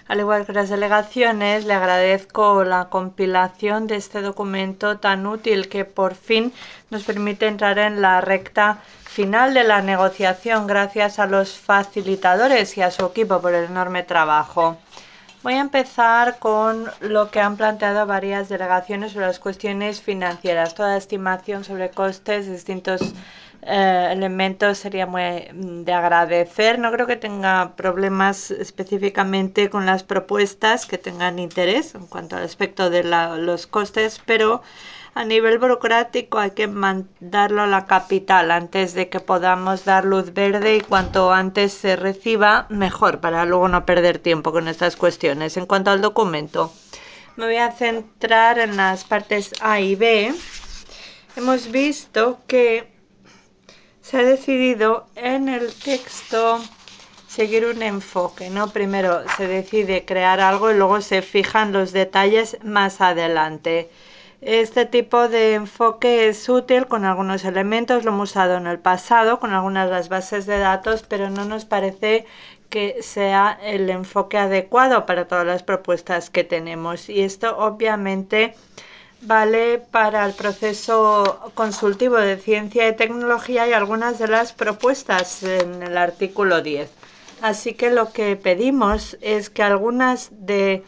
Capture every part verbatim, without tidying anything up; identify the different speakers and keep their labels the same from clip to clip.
Speaker 1: Al igual que las delegaciones, le agradezco la compilación de este documento tan útil que por fin nos permite entrar en la recta final de la negociación gracias a los facilitadores y a su equipo por el enorme trabajo. Voy a empezar con lo que han planteado varias delegaciones sobre las cuestiones financieras. Toda estimación sobre costes de distintos eh, elementos sería muy de agradecer. No creo que tenga problemas específicamente con las propuestas que tengan interés en cuanto al aspecto de la, los costes, pero a nivel burocrático hay que mandarlo a la capital antes de que podamos dar luz verde, y cuanto antes se reciba mejor para luego no perder tiempo con estas cuestiones. En cuanto al documento, me voy a centrar en las partes A y B. Hemos visto que se ha decidido en el texto seguir un enfoque, ¿no? Primero se decide crear algo y luego se fijan los detalles más adelante. Este tipo de enfoque es útil con algunos elementos, lo hemos usado en el pasado con algunas de las bases de datos, pero no nos parece que sea el enfoque adecuado para todas las propuestas que tenemos. Y esto obviamente vale para el proceso consultivo de ciencia y tecnología y algunas de las propuestas en el artículo diez. Así que lo que pedimos es que algunas de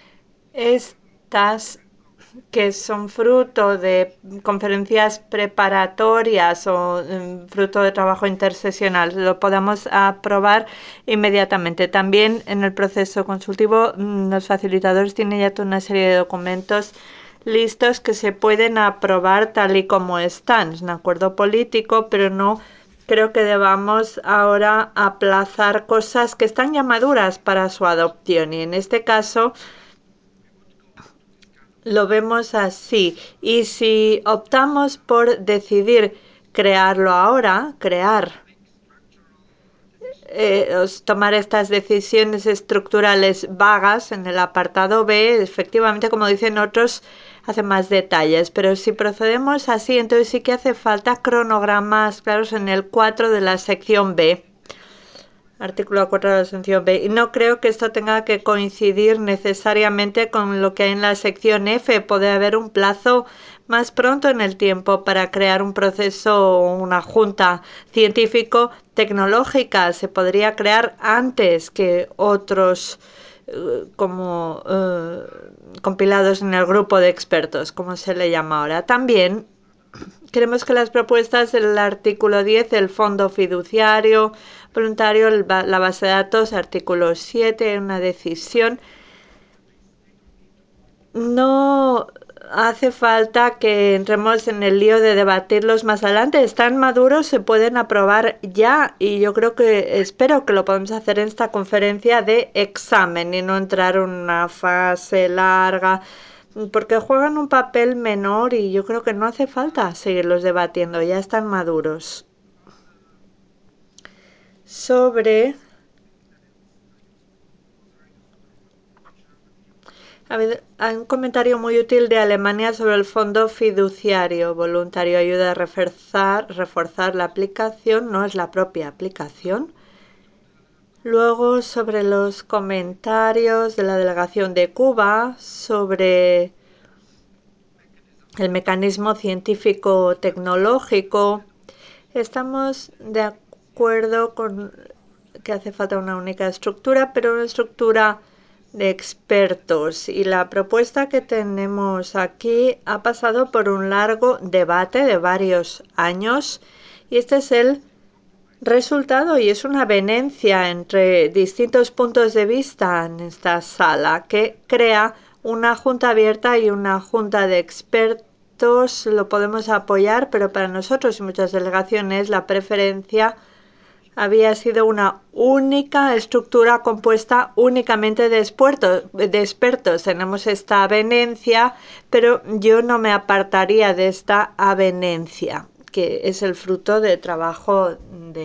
Speaker 1: estas que son fruto de conferencias preparatorias o um, fruto de trabajo interseccional, lo podamos aprobar inmediatamente. También en el proceso consultivo los facilitadores tienen ya toda una serie de documentos listos que se pueden aprobar tal y como están. Es un acuerdo político, pero no creo que debamos ahora aplazar cosas que están ya maduras para su adopción, y en este caso lo vemos así. Y si optamos por decidir crearlo ahora, crear, eh, tomar estas decisiones estructurales vagas en el apartado B, efectivamente, como dicen otros, hace más detalles. Pero si procedemos así, entonces sí que hace falta cronogramas claros en el cuatro de la sección B. Artículo cuatro de la sección B. Y no creo que esto tenga que coincidir necesariamente con lo que hay en la sección F. Puede haber un plazo más pronto en el tiempo para crear un proceso o una junta científico-tecnológica. Se podría crear antes que otros eh, como eh, compilados en el grupo de expertos, como se le llama ahora. También queremos que las propuestas del artículo diez, el fondo fiduciario voluntario, la base de datos, artículo siete, una decisión, no hace falta que entremos en el lío de debatirlos más adelante. Están maduros, se pueden aprobar ya, y yo creo que, espero que lo podamos hacer en esta conferencia de examen y no entrar en una fase larga, porque juegan un papel menor y yo creo que no hace falta seguirlos debatiendo, ya están maduros. Sobre hay un comentario muy útil de Alemania sobre el fondo fiduciario voluntario. Ayuda a reforzar, reforzar la aplicación, no es la propia aplicación. Luego, sobre los comentarios de la delegación de Cuba sobre el mecanismo científico tecnológico, estamos de acuerdo con que hace falta una única estructura, pero una estructura de expertos, y la propuesta que tenemos aquí ha pasado por un largo debate de varios años, y este es el resultado, y es una avenencia entre distintos puntos de vista en esta sala que crea una junta abierta y una junta de expertos. Lo podemos apoyar, pero para nosotros y muchas delegaciones la preferencia había sido una única estructura compuesta únicamente de expertos, de expertos. Tenemos esta avenencia, pero yo no me apartaría de esta avenencia, que es el fruto de trabajo de